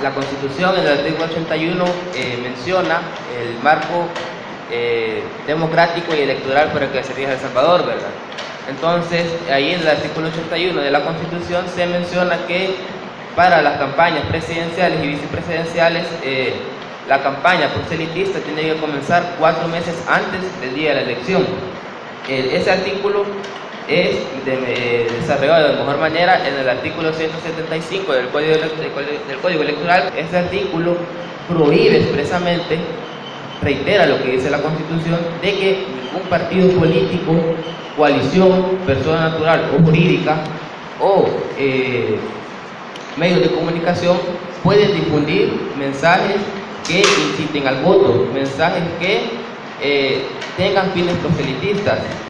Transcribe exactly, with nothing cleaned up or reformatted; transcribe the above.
la Constitución, en el artículo ochenta y uno, eh, menciona el marco eh, democrático y electoral para el que se rige El Salvador, ¿verdad? Entonces, ahí en el artículo ochenta y uno de la Constitución se menciona que para las campañas presidenciales y vicepresidenciales, eh, la campaña proselitista tiene que comenzar cuatro meses antes del día de la elección. Eh, ese artículo es de, eh, desarrollado de mejor manera en el artículo ciento setenta y cinco del Código, del Código Electoral. Este artículo prohíbe expresamente, reitera lo que dice la Constitución, de que ningún partido político, coalición, persona natural o jurídica o eh, medios de comunicación pueden difundir mensajes que inciten al voto, mensajes que eh, tengan fines proselitistas.